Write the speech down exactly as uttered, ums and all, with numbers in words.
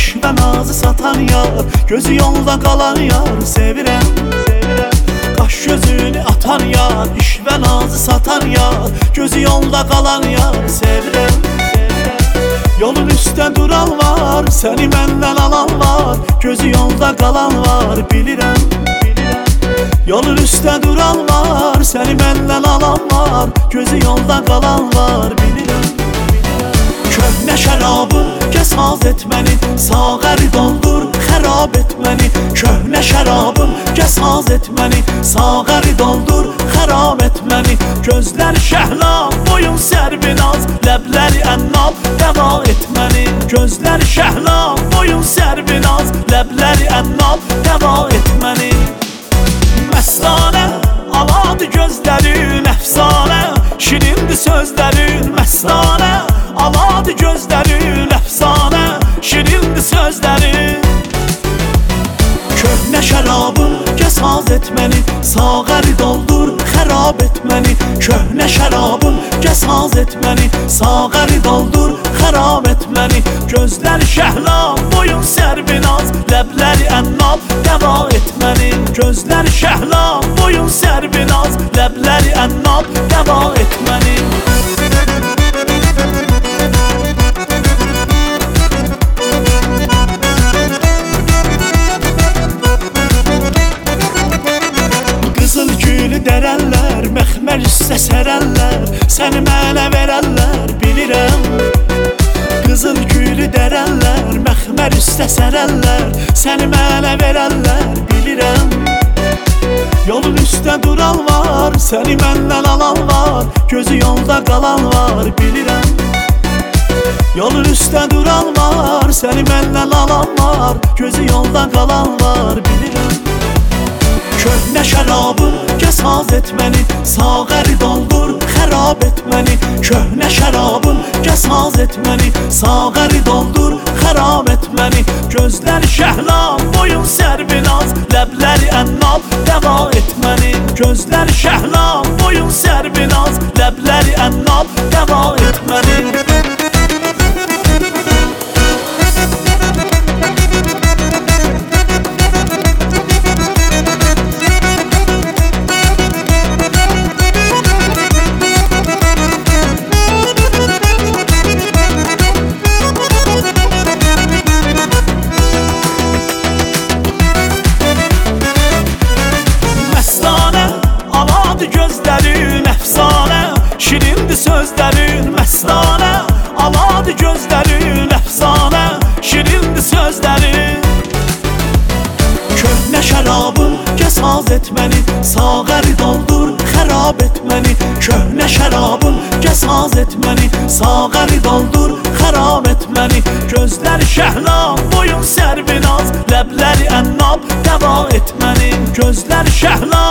iş və nazı satan yar, gözü yolda qalan yar sevirəm, sevirəm. Qaş gözünü atan yar, iş və nazı satan yar, gözü yolda qalan yar sevirəm, sevirəm. Yolun üstə duran var, səni məndən alan var, gözü yolda qalan var bilirəm, bilirəm. Yolun üstə duran var, səni məndən alan var, gözü yolda qalan var bilirəm, bilirəm. Köhnə şərabım kəs haz et məni, sağəri doldur xərab et məni. Köhnə şərabım kəs haz et məni, sağəri doldur xərab et məni. Gözləri şəhla, boyun sərbinaz, ləbləri ənnab, dəva et məni. Gözləri şəhla, boyun sərbinaz, ləbləri ənnab, dəva et məni. Məstanə, aladı gözlərin əfsanə, şirindir sözlərin məstanə, aladı gözlərin əfsanə, şirindir sözlərin. Köhnə şərabım kəs haz et məni, sağəri doldur xərab et məni. Köhnə şərabım kəs haz et məni, sağəri doldur xərab et məni. Gözləri şəhla, boyun sərbinaz, ləbləri ənnab, dəva et məni. Gözləri şəhla, boyun sərbinaz, ləbləri ənnab, dəva et məni. Dərəllər, məxmər üstə sərəllər, səni mənə verəllər, bilirəm. Qızıl gülü dərəllər, məxmər üstə sərəllər, səni mənə verəllər, bilirəm. Yolun üstə duran var, səni məndən alan var, gözü yolda qalan var, bilirəm. Yolun üstə duran var, səni məndən alan var, gözü yolda qalan var, bilirəm. Köhnə şərabım kəs haz et məni, sağəri doldur xərab et məni. Köhnə şərabım kəs haz et məni, sağəri doldur xərab et məni. Gözləri şəhla, boyun sərbinaz, ləbləri ənnab, dəva et məni. Gözləri şəhla, boyun sərbinaz, ləbləri ənnab, dəva et məni. Gözlərin əfsanə, şirindir sözlərin məstanə, aladı gözlərin əfsanə, şirindir sözlərin. Köhnə şərabım kəs haz et məni, sağəri doldur xərab et məni. Köhnə şərabım kəs haz et məni, sağəri doldur xərab et məni. Gözləri şəhla, boyun sərbinaz, ləbləri ənnab, dəva et məni. Gözləri şəhla,